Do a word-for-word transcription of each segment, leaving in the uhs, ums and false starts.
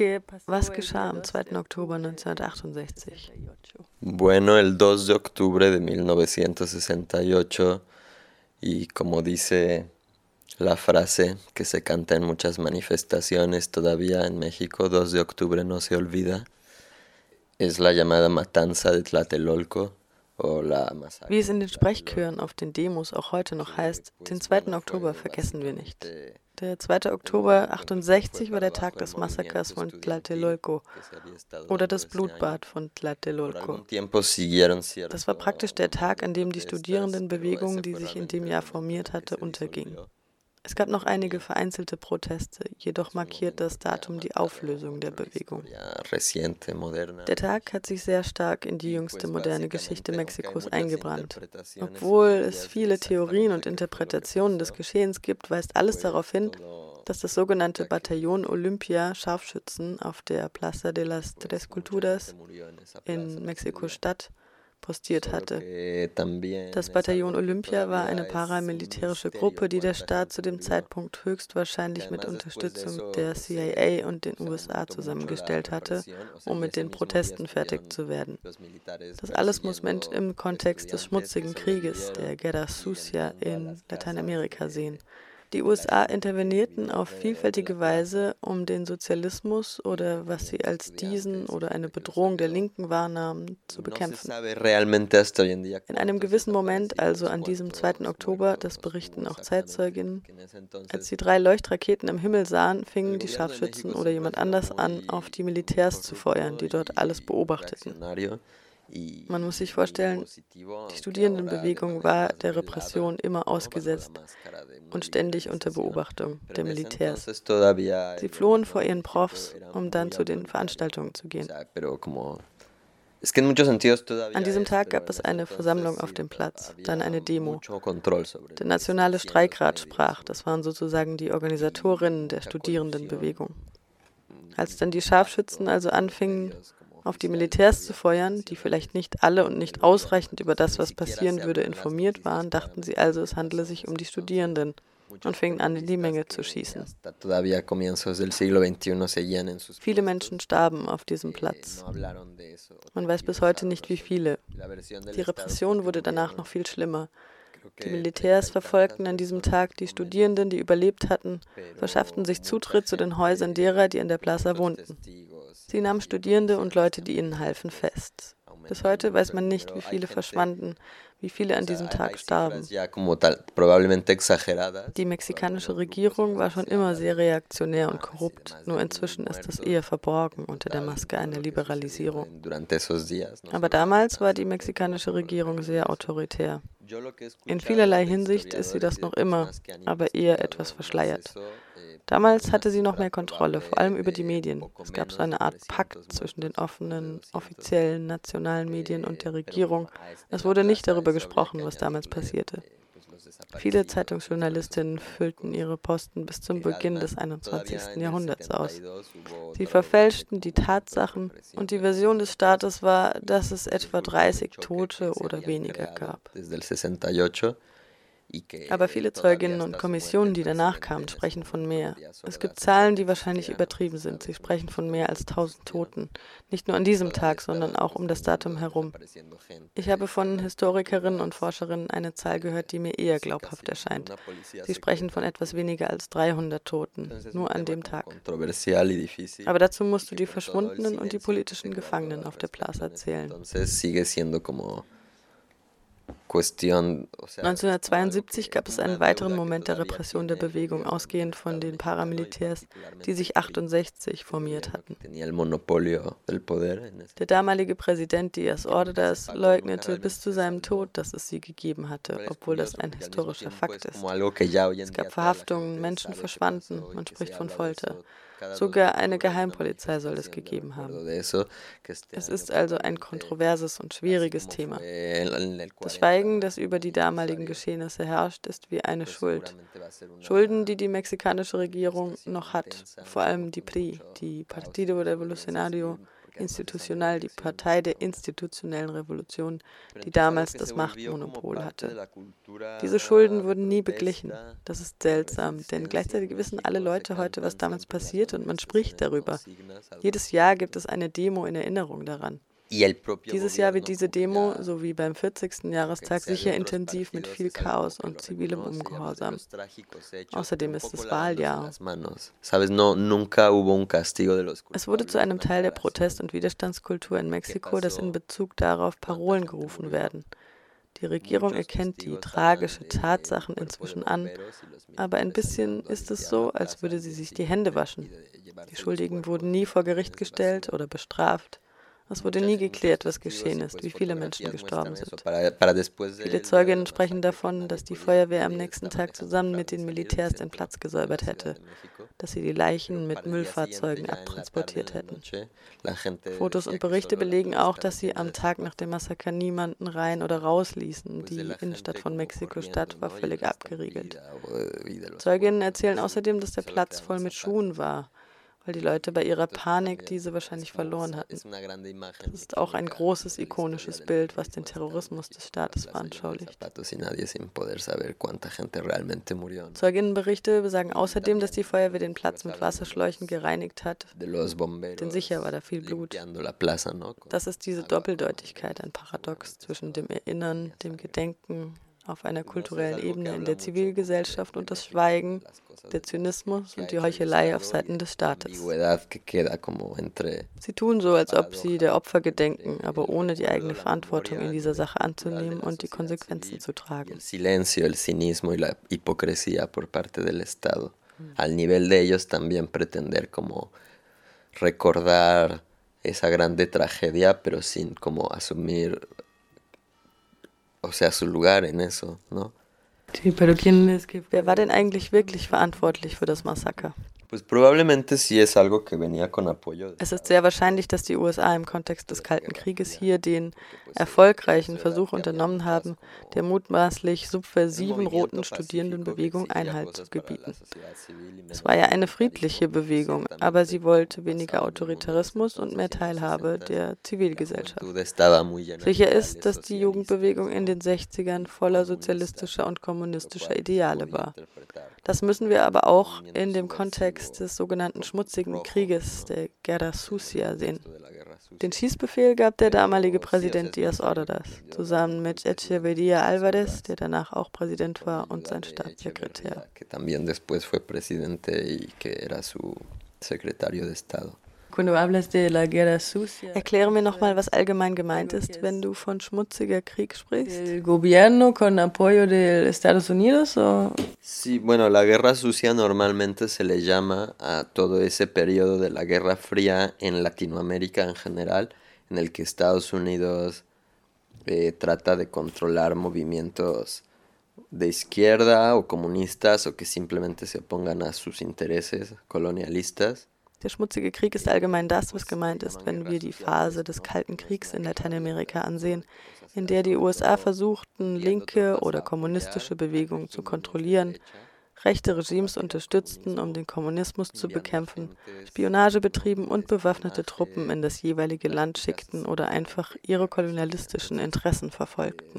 Was geschah am zweiten Oktober neunzehnhundertachtundsechzig? Bueno, el dos de octubre de mil novecientos sesenta y ocho, y como dice la frase que se canta en muchas manifestaciones todavía en México, dos de octubre no se olvida, es la llamada Matanza de Tlatelolco o la Masacre. Wie es in den Sprechchören auf den Demos auch heute noch heißt, den zweiten Oktober vergessen wir nicht. Der zweite Oktober achtundsechzig war der Tag des Massakers von Tlatelolco oder das Blutbad von Tlatelolco. Das war praktisch der Tag, an dem die Studierendenbewegung, die sich in dem Jahr formiert hatte, unterging. Es gab noch einige vereinzelte Proteste, jedoch markiert das Datum die Auflösung der Bewegung. Der Tag hat sich sehr stark in die jüngste moderne Geschichte Mexikos eingebrannt. Obwohl es viele Theorien und Interpretationen des Geschehens gibt, weist alles darauf hin, dass das sogenannte Bataillon Olympia Scharfschützen auf der Plaza de las Tres Culturas in Mexiko-Stadt postiert hatte. Das Bataillon Olympia war eine paramilitärische Gruppe, die der Staat zu dem Zeitpunkt höchstwahrscheinlich mit Unterstützung der C I A und den U S A zusammengestellt hatte, um mit den Protesten fertig zu werden. Das alles muss man im Kontext des schmutzigen Krieges, der Guerra Sucia in Lateinamerika sehen. Die U S A intervenierten auf vielfältige Weise, um den Sozialismus oder was sie als diesen oder eine Bedrohung der Linken wahrnahmen, zu bekämpfen. In einem gewissen Moment, also an diesem zweiten Oktober, das berichten auch Zeitzeuginnen, als die drei Leuchtraketen im Himmel sahen, fingen die Scharfschützen oder jemand anders an, auf die Militärs zu feuern, die dort alles beobachteten. Man muss sich vorstellen, die Studierendenbewegung war der Repression immer ausgesetzt und ständig unter Beobachtung der Militärs. Sie flohen vor ihren Profs, um dann zu den Veranstaltungen zu gehen. An diesem Tag gab es eine Versammlung auf dem Platz, dann eine Demo. Der Nationale Streikrat sprach, das waren sozusagen die Organisatorinnen der Studierendenbewegung. Als dann die Scharfschützen also anfingen, auf die Militärs zu feuern, die vielleicht nicht alle und nicht ausreichend über das, was passieren würde, informiert waren, dachten sie also, es handele sich um die Studierenden und fingen an, in die Menge zu schießen. Viele Menschen starben auf diesem Platz. Man weiß bis heute nicht, wie viele. Die Repression wurde danach noch viel schlimmer. Die Militärs verfolgten an diesem Tag die Studierenden, die überlebt hatten, verschafften sich Zutritt zu den Häusern derer, die in der Plaza wohnten. Sie nahmen Studierende und Leute, die ihnen halfen, fest. Bis heute weiß man nicht, wie viele verschwanden, wie viele an diesem Tag starben. Die mexikanische Regierung war schon immer sehr reaktionär und korrupt, nur inzwischen ist das eher verborgen unter der Maske einer Liberalisierung. Aber damals war die mexikanische Regierung sehr autoritär. In vielerlei Hinsicht ist sie das noch immer, aber eher etwas verschleiert. Damals hatte sie noch mehr Kontrolle, vor allem über die Medien. Es gab so eine Art Pakt zwischen den offenen, offiziellen, nationalen Medien und der Regierung. Es wurde nicht darüber gesprochen, was damals passierte. Viele Zeitungsjournalistinnen füllten ihre Posten bis zum Beginn des einundzwanzigsten Jahrhunderts aus. Sie verfälschten die Tatsachen und die Version des Staates war, dass es etwa dreißig Tote oder weniger gab. Aber viele Zeuginnen und Kommissionen, die danach kamen, sprechen von mehr. Es gibt Zahlen, die wahrscheinlich übertrieben sind. Sie sprechen von mehr als tausend Toten. Nicht nur an diesem Tag, sondern auch um das Datum herum. Ich habe von Historikerinnen und Forscherinnen eine Zahl gehört, die mir eher glaubhaft erscheint. Sie sprechen von etwas weniger als dreihundert Toten, nur an dem Tag. Aber dazu musst du die Verschwundenen und die politischen Gefangenen auf der Plaza zählen. neunzehnhundertzweiundsiebzig gab es einen weiteren Moment der Repression der Bewegung, ausgehend von den Paramilitärs, die sich achtundsechzig formiert hatten. Der damalige Präsident Díaz Ordaz leugnete bis zu seinem Tod, dass es sie gegeben hatte, obwohl das ein historischer Fakt ist. Es gab Verhaftungen, Menschen verschwanden, man spricht von Folter. Sogar eine Geheimpolizei soll es gegeben haben. Es ist also ein kontroverses und schwieriges Thema. Das Schweigen, das über die damaligen Geschehnisse herrscht, ist wie eine Schuld. Schulden, die die mexikanische Regierung noch hat, vor allem die P R I, die Partido Revolucionario Institucional, die Partei der institutionellen Revolution, die damals das Machtmonopol hatte. Diese Schulden wurden nie beglichen. Das ist seltsam, denn gleichzeitig wissen alle Leute heute, was damals passiert und man spricht darüber. Jedes Jahr gibt es eine Demo in Erinnerung daran. Dieses Jahr wird diese Demo, so wie beim vierzigsten Jahrestag, sicher intensiv mit viel Chaos und zivilem Ungehorsam. Außerdem ist es Wahljahr. Es wurde zu einem Teil der Protest- und Widerstandskultur in Mexiko, dass in Bezug darauf Parolen gerufen werden. Die Regierung erkennt die tragischen Tatsachen inzwischen an, aber ein bisschen ist es so, als würde sie sich die Hände waschen. Die Schuldigen wurden nie vor Gericht gestellt oder bestraft. Es wurde nie geklärt, was geschehen ist, wie viele Menschen gestorben sind. Viele Zeuginnen sprechen davon, dass die Feuerwehr am nächsten Tag zusammen mit den Militärs den Platz gesäubert hätte, dass sie die Leichen mit Müllfahrzeugen abtransportiert hätten. Fotos und Berichte belegen auch, dass sie am Tag nach dem Massaker niemanden rein oder raus ließen. Die Innenstadt von Mexiko-Stadt war völlig abgeriegelt. Zeuginnen erzählen außerdem, dass der Platz voll mit Schuhen war, weil die Leute bei ihrer Panik diese wahrscheinlich verloren hatten. Das ist auch ein großes, ikonisches Bild, was den Terrorismus des Staates veranschaulicht. Zeuginnenberichte besagen außerdem, dass die Feuerwehr den Platz mit Wasserschläuchen gereinigt hat, denn sicher war da viel Blut. Das ist diese Doppeldeutigkeit, ein Paradox zwischen dem Erinnern, dem Gedenken auf einer kulturellen Ebene in der Zivilgesellschaft und das Schweigen, der Zynismus und die Heuchelei auf Seiten des Staates. Sie tun so, als ob sie der Opfer gedenken, aber ohne die eigene Verantwortung in dieser Sache anzunehmen und die Konsequenzen zu tragen. Silencio, el cinismo y la hipocresía por parte del Estado. Al nivel de ellos también pretender como recordar esa grande tragedia, pero sin como asumir, o sea, su lugar en eso, ¿no? Wer war denn eigentlich wirklich verantwortlich für das Massaker? Pues probablemente sí es algo que venía con apoyo. Es ist sehr wahrscheinlich, dass die U S A im Kontext des Kalten Krieges hier den erfolgreichen Versuch unternommen haben, der mutmaßlich subversiven roten Studierendenbewegung Einhalt zu gebieten. Es war ja eine friedliche Bewegung, aber sie wollte weniger Autoritarismus und mehr Teilhabe der Zivilgesellschaft. Sicher ist, dass die Jugendbewegung in den sechzigern voller sozialistischer und kommunistischer Ideale war. Das müssen wir aber auch in dem Kontext des sogenannten schmutzigen Krieges, der Guerra Sucia, sehen. Den Schießbefehl gab der damalige Präsident Díaz Ordaz, zusammen mit Echeverría Álvarez, der danach auch Präsident war, und sein Staatssekretär. Erkläre mir nochmal, was allgemein gemeint ist, wenn du von schmutziger Krieg sprichst. ¿El gobierno con apoyo de Estados Unidos o...? Sí, bueno, la Guerra Sucia normalmente se le llama a todo ese periodo de la Guerra Fría en Latinoamérica en general, en el que Estados Unidos eh, trata de controlar movimientos de izquierda o comunistas o que simplemente se opongan a sus intereses colonialistas. Der schmutzige Krieg ist allgemein das, was gemeint ist, wenn wir die Phase des Kalten Kriegs in Lateinamerika ansehen, in der die U S A versuchten, linke oder kommunistische Bewegungen zu kontrollieren, rechte Regimes unterstützten, um den Kommunismus zu bekämpfen, Spionage betrieben und bewaffnete Truppen in das jeweilige Land schickten oder einfach ihre kolonialistischen Interessen verfolgten.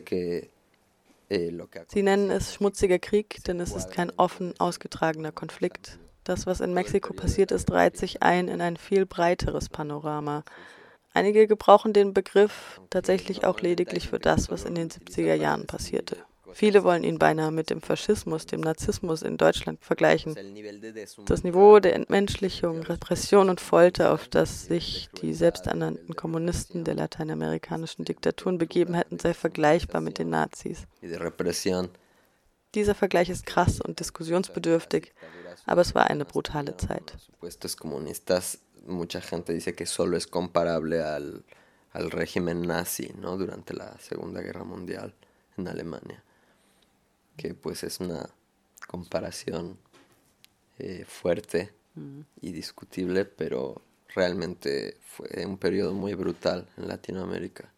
Sie nennen es schmutziger Krieg, denn es ist kein offen ausgetragener Konflikt. Das, was in Mexiko passiert ist, reiht sich ein in ein viel breiteres Panorama. Einige gebrauchen den Begriff tatsächlich auch lediglich für das, was in den siebziger Jahren passierte. Viele wollen ihn beinahe mit dem Faschismus, dem Narzissmus in Deutschland vergleichen. Das Niveau der Entmenschlichung, Repression und Folter, auf das sich die selbsternannten Kommunisten der lateinamerikanischen Diktaturen begeben hätten, sei vergleichbar mit den Nazis. Dieser Vergleich ist krass und diskussionsbedürftig, aber es war eine brutale Zeit. Mucha gente dice que solo es comparable al, al régimen nazi, ¿no? Durante la Segunda Guerra Mundial en Alemania, que pues es una comparación eh, fuerte mm. y discutible, pero realmente fue un periodo muy brutal en Latinoamérica.